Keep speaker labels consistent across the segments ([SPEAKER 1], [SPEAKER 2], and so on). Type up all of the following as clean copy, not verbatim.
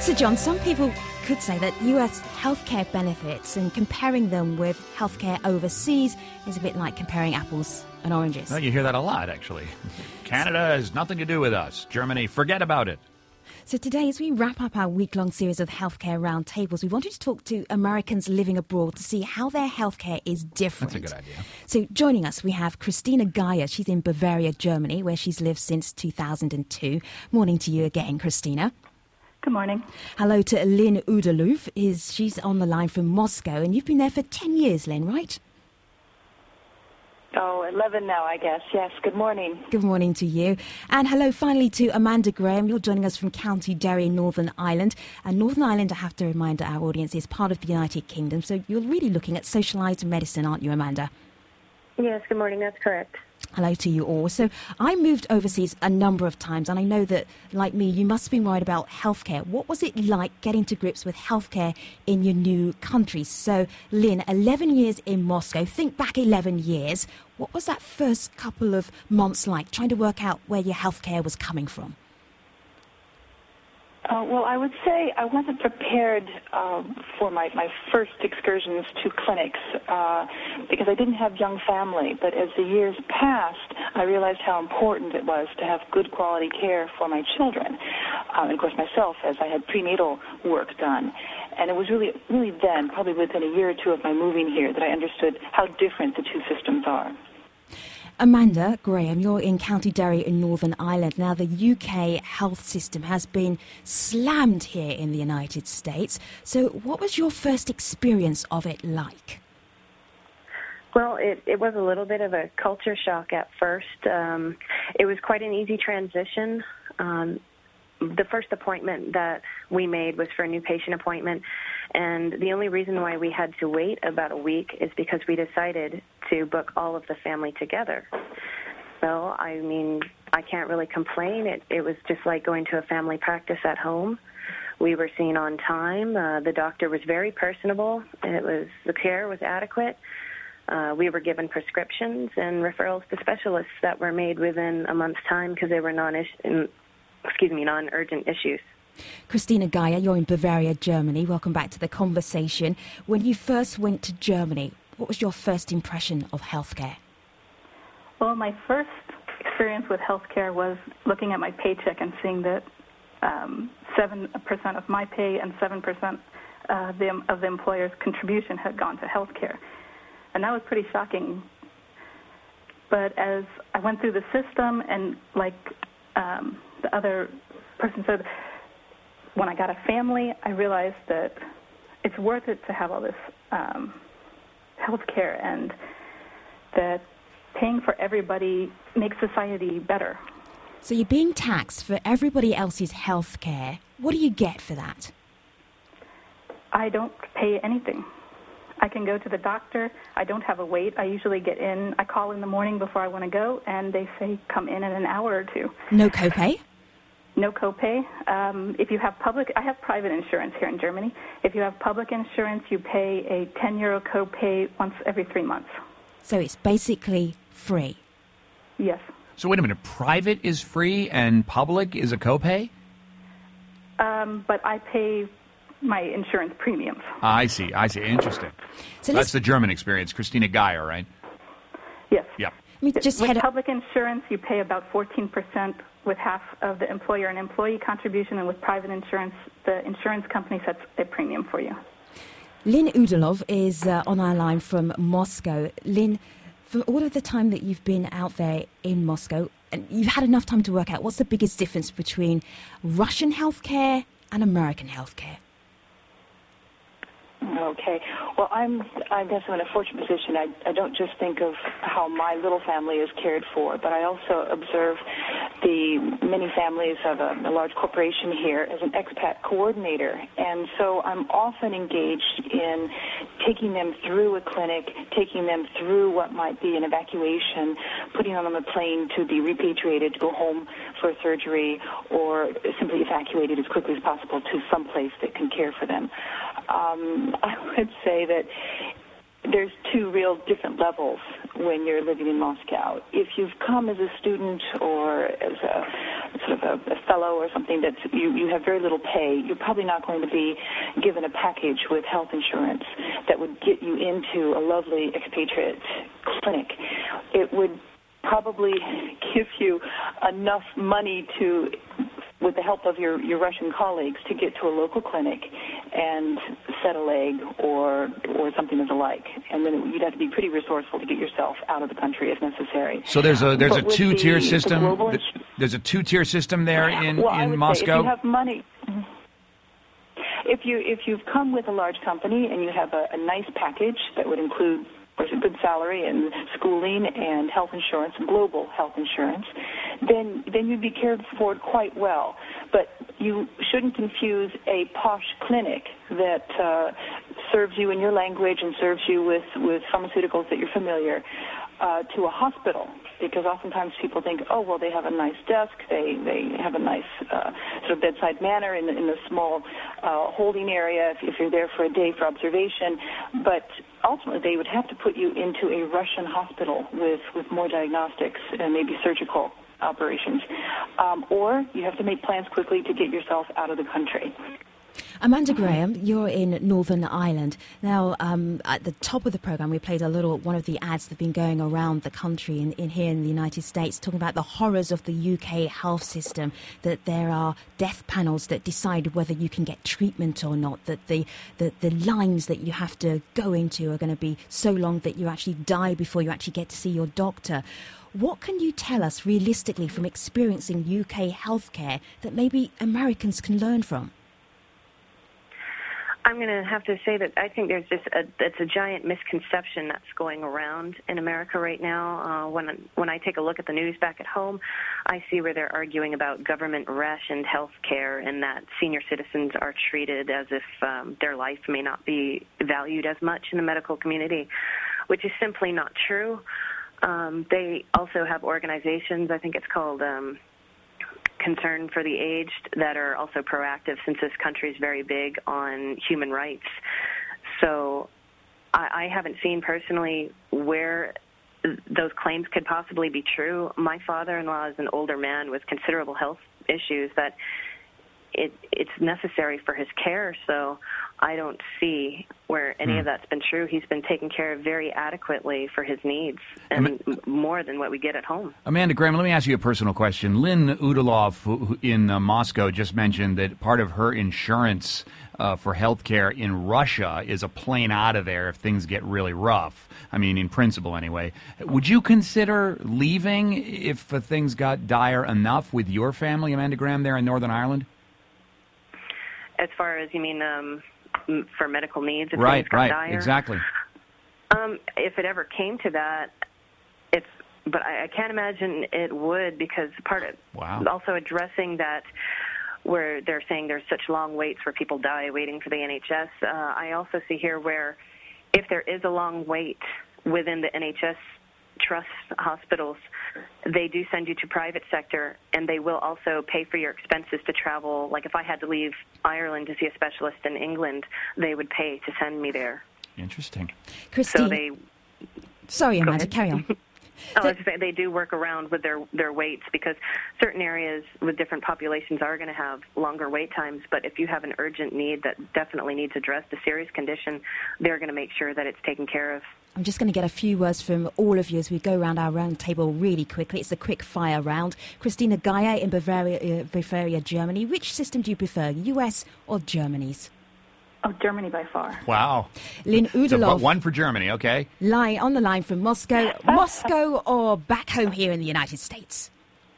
[SPEAKER 1] So, John, some people could say that US healthcare benefits and comparing them with healthcare overseas is a bit like comparing apples and oranges.
[SPEAKER 2] Well, you hear that a lot, actually. Canada has nothing to do with us. Germany, forget about it.
[SPEAKER 1] So today, as we wrap up our week-long series of healthcare roundtables, we wanted to talk to Americans living abroad to see how their healthcare is different.
[SPEAKER 2] That's a good idea.
[SPEAKER 1] So joining us, we have Christina Geyer. She's in Bavaria, Germany, where she's lived since 2002. Morning to you again, Christina.
[SPEAKER 3] Good morning.
[SPEAKER 1] Hello to Lynn Uderloof. She's on the line from Moscow, and you've been there for 10 years, Lynn, right?
[SPEAKER 3] Oh, 11 now, I guess. Yes, good morning.
[SPEAKER 1] Good morning to you. And hello finally to Amanda Graham. You're joining us from County Derry in Northern Ireland. And Northern Ireland, I have to remind our audience, is part of the United Kingdom. So you're really looking at socialised medicine, aren't you, Amanda?
[SPEAKER 4] Yes, good morning. That's correct.
[SPEAKER 1] Hello to you all. So I moved overseas a number of times, and I know that, like me, you must have been worried about healthcare. What was it like getting to grips with healthcare in your new country? So, Lynn, 11 years in Moscow. Think back 11 years. What was that first couple of months like, trying to work out where your healthcare was coming from?
[SPEAKER 3] Well, I would say I wasn't prepared for my first excursions to clinics because I didn't have young family. But as the years passed, I realized how important it was to have good quality care for my children. And, of course, myself, as I had prenatal work done. And it was really then, probably within a year or two of my moving here, that I understood how different the two systems are.
[SPEAKER 1] Amanda Graham, you're in County Derry in Northern Ireland. Now, the UK health system has been slammed here in the United States. So what was your first experience of it like?
[SPEAKER 4] Well, it was a little bit of a culture shock at first. It was quite an easy transition. The first appointment that we made was for a new patient appointment, and the only reason why we had to wait about a week is because we decided to book all of the family together. So, I mean, I can't really complain. It was just like going to a family practice at home. We were seen on time. The doctor was very personable. The care was adequate. We were given prescriptions and referrals to specialists that were made within a month's time because they were non-urgent issues.
[SPEAKER 1] Christina Geyer, you're in Bavaria, Germany. Welcome back to the conversation. When you first went to Germany, what was your first impression of healthcare?
[SPEAKER 3] Well, my first experience with healthcare was looking at my paycheck and seeing that 7% of my pay and 7% of the employer's contribution had gone to healthcare. And that was pretty shocking. But as I went through the system and like the other person said, when I got a family, I realized that it's worth it to have all this health care and that paying for everybody makes society better.
[SPEAKER 1] So you're being taxed for everybody else's health care. What do you get for that?
[SPEAKER 3] I don't pay anything. I can go to the doctor. I don't have a wait. I usually get in. I call in the morning before I want to go, and they say come in an hour or two.
[SPEAKER 1] No copay?
[SPEAKER 3] No copay. If you have I have private insurance here in Germany. If you have public insurance, you pay a €10 copay once every 3 months.
[SPEAKER 1] So it's basically free?
[SPEAKER 3] Yes.
[SPEAKER 2] So wait a minute, private is free and public is a copay?
[SPEAKER 3] But I pay my insurance premiums.
[SPEAKER 2] I see. Interesting.
[SPEAKER 1] So
[SPEAKER 2] that's the German experience. Christina Geyer, right?
[SPEAKER 3] Yes.
[SPEAKER 2] Yeah.
[SPEAKER 1] With
[SPEAKER 3] public insurance, you pay about 14% with half of the employer and employee contribution, and with private insurance, the insurance company sets a premium for you.
[SPEAKER 1] Lynn Uderloof is on our line from Moscow. Lynn, for all of the time that you've been out there in Moscow, and you've had enough time to work out, what's the biggest difference between Russian healthcare and American healthcare?
[SPEAKER 3] Okay. Well, I guess I'm in a fortunate position. I don't just think of how my little family is cared for, but I also observe the many families of a large corporation here as an expat coordinator. And so I'm often engaged in taking them through a clinic, taking them through what might be an evacuation, putting them on a plane to be repatriated, to go home for surgery, or simply evacuated as quickly as possible to some place that can care for them. I would say that there's two real different levels when you're living in Moscow. If you've come as a student or as a sort of a fellow or something that you have very little pay, you're probably not going to be given a package with health insurance that would get you into a lovely expatriate clinic. It would probably give you enough money to, with the help of your Russian colleagues, to get to a local clinic and set a leg or something of the like. And then you'd have to be pretty resourceful to get yourself out of the country if necessary.
[SPEAKER 2] So there's a two-tier system. There's a two-tier system there in Moscow.
[SPEAKER 3] Say, if you have money, if you've come with a large company and you have a nice package that would include a good salary and schooling and health insurance, global health insurance, then you'd be cared for quite well. But you shouldn't confuse a posh clinic that serves you in your language and serves you with pharmaceuticals that you're familiar to a hospital, because oftentimes people think, oh, well, they have a nice desk, they have a nice sort of bedside manner in the small holding area if you're there for a day for observation, but ultimately they would have to put you into a Russian hospital with more diagnostics and maybe surgical operations, or you have to make plans quickly to get yourself out of the country.
[SPEAKER 1] Amanda Graham, you're in Northern Ireland. Now, at the top of the programme, we played one of the ads that have been going around the country in here in the United States, talking about the horrors of the UK health system, that there are death panels that decide whether you can get treatment or not, that the lines that you have to go into are going to be so long that you actually die before you actually get to see your doctor. What can you tell us realistically from experiencing UK healthcare that maybe Americans can learn from?
[SPEAKER 4] I'm going to have to say that I think there's just it's a giant misconception that's going around in America right now. When I take a look at the news back at home, I see where they're arguing about government-rationed health care and that senior citizens are treated as if their life may not be valued as much in the medical community, which is simply not true. They also have organizations, I think it's called Concern for the Aged, that are also proactive, since this country is very big on human rights. So I haven't seen personally where those claims could possibly be true. My father-in-law is an older man with considerable health issues that it's necessary for his care, so I don't see where any of that's been true. He's been taken care of very adequately for his needs, and more than what we get at home.
[SPEAKER 2] Amanda Graham, let me ask you a personal question. Lynn Udalov, who in Moscow, just mentioned that part of her insurance for health care in Russia is a plane out of there if things get really rough. I mean, in principle anyway. Would you consider leaving if things got dire enough with your family, Amanda Graham, there in Northern Ireland?
[SPEAKER 4] As far as, you mean, for medical needs, if
[SPEAKER 2] right,
[SPEAKER 4] things got dire?
[SPEAKER 2] Exactly.
[SPEAKER 4] If it ever came to that, but I can't imagine it would, because part of also addressing that, where they're saying there's such long waits where people die waiting for the NHS. I also see here where if there is a long wait within the NHS trust hospitals, they do send you to private sector, and they will also pay for your expenses to travel. Like if I had to leave Ireland to see a specialist in England, they would pay to send me there.
[SPEAKER 2] Interesting.
[SPEAKER 1] Christine. Sorry, Amanda, carry on.
[SPEAKER 4] I was just saying they do work around with their waits, because certain areas with different populations are going to have longer wait times. But if you have an urgent need that definitely needs addressed, a serious condition, they're going to make sure that it's taken care of.
[SPEAKER 1] I'm just going to get a few words from all of you as we go around our round table really quickly. It's a quick fire round. Christina Gaia in Bavaria, Germany. Which system do you prefer, US or Germany's?
[SPEAKER 3] Oh, Germany by far.
[SPEAKER 2] Wow.
[SPEAKER 1] Lynn Udalov.
[SPEAKER 2] So one for Germany, okay.
[SPEAKER 1] On the line from Moscow. Moscow or back home here in the United States?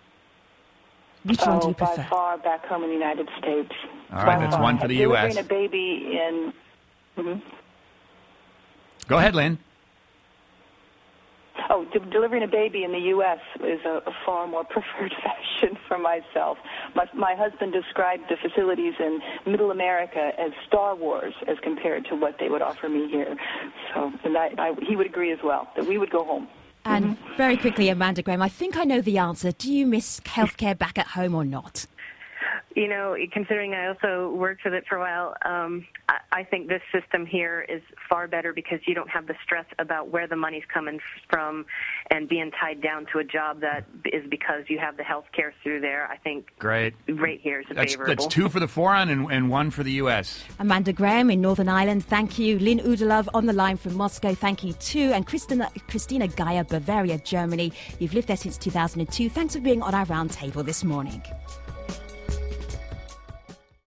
[SPEAKER 1] Which one do you prefer?
[SPEAKER 3] By far back home in the United States.
[SPEAKER 2] All right, that's one for the U.S.
[SPEAKER 3] Delivering a baby in... Mm-hmm.
[SPEAKER 2] Go ahead, Lynn.
[SPEAKER 3] Oh, delivering a baby in the U.S. is a far more preferred fashion for myself. My husband described the facilities in Middle America as Star Wars as compared to what they would offer me here. So he would agree as well, that we would go home.
[SPEAKER 1] And very quickly, Amanda Graham, I think I know the answer. Do you miss healthcare back at home or not?
[SPEAKER 4] Considering I also worked with it for a while, I think this system here is far better because you don't have the stress about where the money's coming from and being tied down to a job that is because you have the health care through there. I think
[SPEAKER 2] great
[SPEAKER 4] rate here is favorable.
[SPEAKER 2] That's 2 for the foreign and 1 for the U.S.
[SPEAKER 1] Amanda Graham in Northern Ireland, thank you. Lynn Udalov on the line from Moscow, thank you too. And Christina Geyer, Bavaria, Germany. You've lived there since 2002. Thanks for being on our round table this morning.